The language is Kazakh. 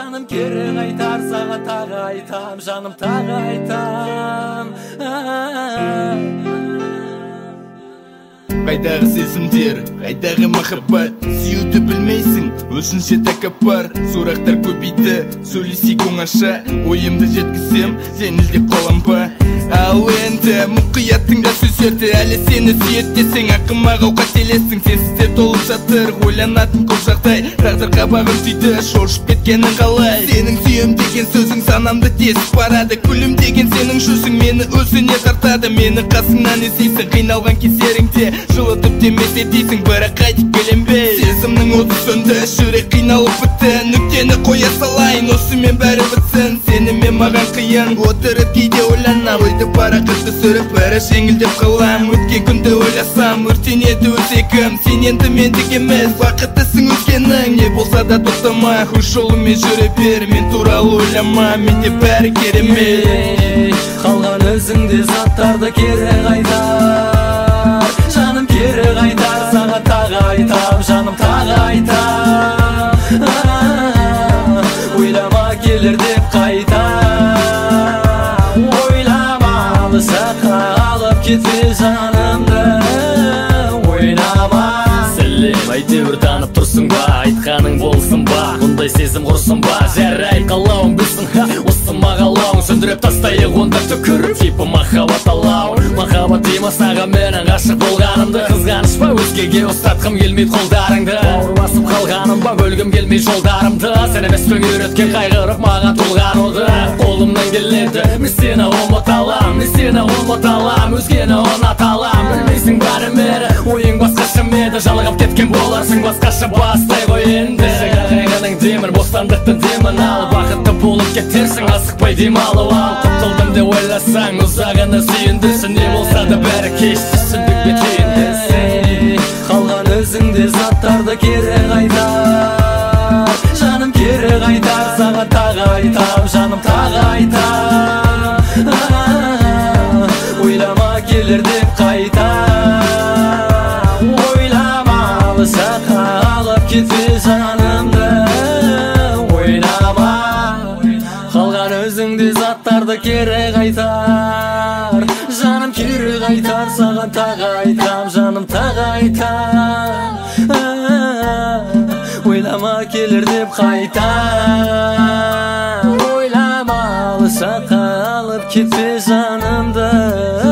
Жаным кері қайтар, саған тағы айтам, жаным тағы айтам. Қайдағы сезімдер, қайдағы махаббат, сүюді білмейсің, өзінше тәкаппар. Сұрақтар көбейді, сөйлесейік оңаша, ойымды жеткізсем, жеңілдеп қалам ба? Ал енді мұқият тыңда сөздерді, әлі сені сүйеттесең, ақымақ қателессің. Сенсіздер толып жатыр, ойланатын көп жағдай, тағдыр қабағын түйді, шошып кеткенің қалай? Сенің сүйем деген сөзің санамды тесіп барады, күлім деген сенің жүзің мені өзіне тартады. Мені қасыңнан іздейсің, қиналған кездеріңде жылытып демесе дейсің, бірақ қайтып келем бе? Сезімнің оты сөнді, жүрек қиналып бітті, нүктені қоя салайын, осымен бәрі бітсін. Сенімен маған қиын, отырып кейде ойланам, ойды парақатты сүріп бәрі жеңілдеп қалам. Өткен күнді ойласам, өртенеді өзегім, сен енді мендік емес, бақыттысың өзгенің. Не болса да тоқтама, өз жолымен жүре бер, мен туралы ойлама, менде бәрі керемет. Қалған өзіңде заттарды кері қайтар, жаным кері қайтар, саған тағы айтам, жаным тағы айтам. Ойлама келер деп қайта, ойламалы саққа алып кетпе жанымды, ойнама. Сәлем, әйтеуір танып тұрсың ба, айтқаның болсын ба, бұндай сезім құрсын ба? Жарай қалауың білсін, осы мағалауың сөндіріп тастайық онда түкіріп, типі махаббат алауың. Махаббат деймі саған менің ғашық болғанымды, қызғаныш па өзгеге ұстатқым келмейді қолдарыңды, бауыр басып қалғаным ба бөлгім келмей жолдарымды? Сен емес пен үйреткен қайғырып маған толған оды, қолымнан келеді мен сені ұмыта алам, мен сені ұмыта алам, өзгені ұната алам. Білмейсің бәрі мені, ойың басқаша еді, жалығып кеткен боларсың басқаша, бастай ғой енді. Қайғының демір, бостандықтың демін ал, бақытты болып кетерсің, асықпай демалып ал. Құтылдым деп ойласаң, ұзағына сүйіндірсің, не болса да бәрі кеш түсіндік бе түйіндірсің. Қалған өзіңде заттарды кері қайтар, жаным кері қайтар, саған тағы айтам, жаным тағы айтам. Ойлама келер деп қайта, ойламалы саққа алып кетпе жанымды, ойнама. Қалған өзіңде заттарды кері қайтар, жаным кері қайтар, саған тағы айтам, жаным тағы айтам. Ойлама келер деп қайта, ойламалы саққа алып кетпе жанымды.